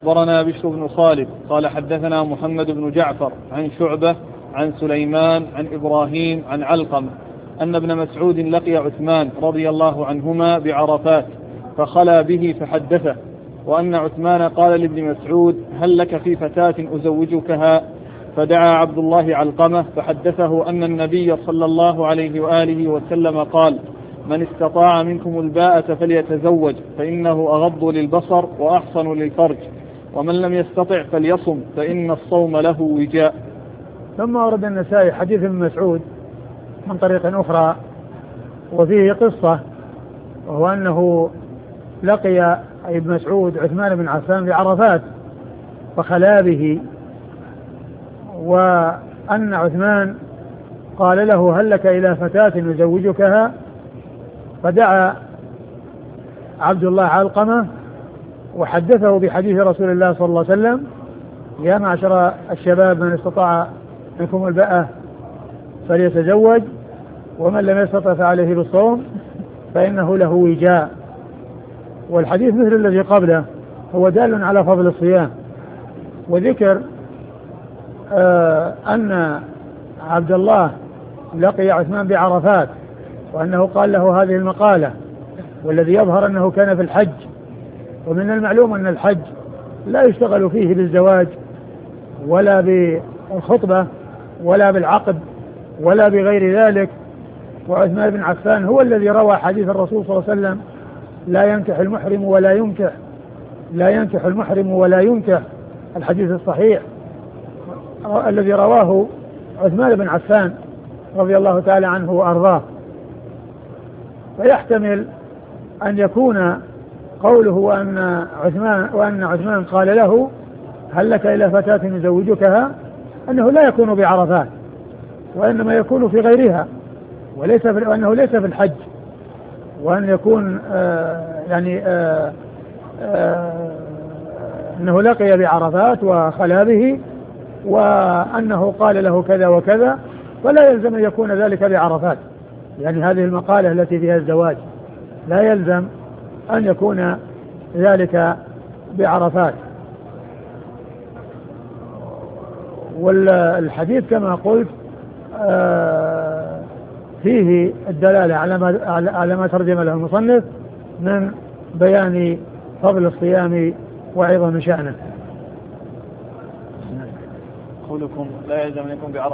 أخبرنا بشر بن خالد قال حدثنا محمد بن جعفر عن شعبة عن سليمان عن إبراهيم عن علقمة أن ابن مسعود لقي عثمان رضي الله عنهما بعرفات فخلى به فحدثه، وأن عثمان قال لابن مسعود: هل لك في فتاة أزوجكها؟ فدعا عبد الله علقمة فحدثه أن النبي صلى الله عليه وآله وسلم قال: من استطاع منكم الباءة فليتزوج فإنه أغض للبصر وأحصن للفرج، ومن لم يستطع فليصم فإن الصوم له وجاء. ثم ورد النسائي حديث ابن مسعود من طريق أخرى وفيه قصة، وهو أنه لقي ابن مسعود عثمان بن عفان بعرفات فخلا به، وأن عثمان قال له: هل لك إلى فتاة نزوجكها؟ فدعا عبد الله علقمة وحدثه بحديث رسول الله صلى الله عليه وسلم: يا معشر الشباب من استطاع منكم الباءة فليتزوج، ومن لم يستطع فعليه بالصوم فإنه له وجاء. والحديث مثل الذي قبله هو دال على فضل الصيام، وذكر أن عبد الله لقي عثمان بعرفات وأنه قال له هذه المقالة، والذي يظهر أنه كان في الحج، ومن المعلوم أن الحج لا يشتغل فيه بالزواج ولا بالخطبة ولا بالعقد ولا بغير ذلك. وعثمان بن عفان هو الذي روى حديث الرسول صلى الله عليه وسلم: لا ينكح المحرم ولا ينكح، الحديث الصحيح الذي رواه عثمان بن عفان رضي الله تعالى عنه وأرضاه. فيحتمل أن يكون قوله وأن عثمان قال له: هل لك إلى فتاة نزوجكها؟ أنه لا يكون بعرفات، وإنما يكون في غيرها، وأنه ليس في الحج، وأن يكون أنه لقي بعرفات وخلا به، وأنه قال له كذا وكذا، فلا يلزم أن يكون ذلك بعرفات. يعني هذه المقالة التي فيها الزواج لا يلزم أن يكون ذلك بعرفات. والحديث كما قلت فيه الدلالة على ما ترجم له المصنف من بيان فضل الصيام وعظم شأنه. قولكم لا يلزم أن يكون بعرفات